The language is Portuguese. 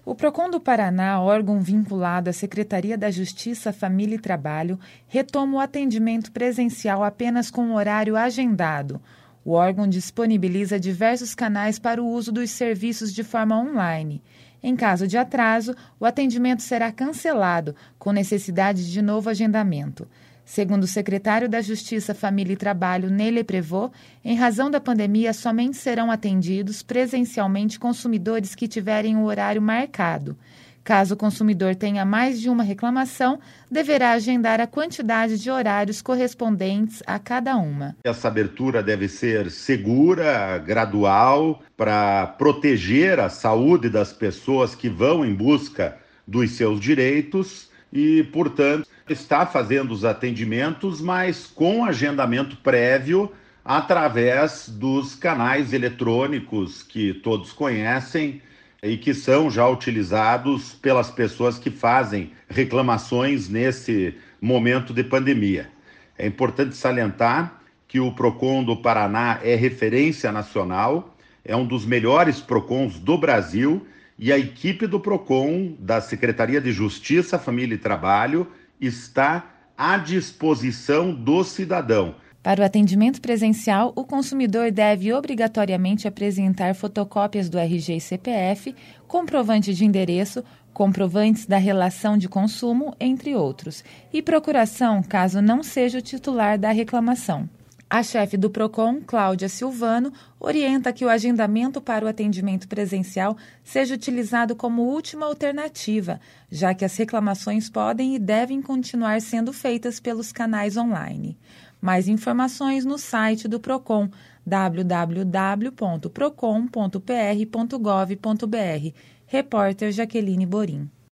O PROCON do Paraná, órgão vinculado à Secretaria da Justiça, Família e Trabalho, retoma o atendimento presencial apenas com horário agendado. O órgão disponibiliza diversos canais para o uso dos serviços de forma online. Em caso de atraso, o atendimento será cancelado, com necessidade de novo agendamento. Segundo o secretário da Justiça, Família e Trabalho, Nele Prevot, em razão da pandemia, somente serão atendidos presencialmente consumidores que tiverem o horário marcado. Caso o consumidor tenha mais de uma reclamação, deverá agendar a quantidade de horários correspondentes a cada uma. Essa abertura deve ser segura, gradual, para proteger a saúde das pessoas que vão em busca dos seus direitos e, portanto, está fazendo os atendimentos, mas com agendamento prévio através dos canais eletrônicos que todos conhecem e que são já utilizados pelas pessoas que fazem reclamações nesse momento de pandemia. É importante salientar que o PROCON do Paraná é referência nacional, é um dos melhores PROCONs do Brasil e a equipe do PROCON, da Secretaria de Justiça, Família e Trabalho, está à disposição do cidadão. Para o atendimento presencial, o consumidor deve obrigatoriamente apresentar fotocópias do RG e CPF, comprovante de endereço, comprovantes da relação de consumo, entre outros, e procuração caso não seja o titular da reclamação. A chefe do PROCON, Cláudia Silvano, orienta que o agendamento para o atendimento presencial seja utilizado como última alternativa, já que as reclamações podem e devem continuar sendo feitas pelos canais online. Mais informações no site do PROCON, www.procon.pr.gov.br. Repórter Jaqueline Borim.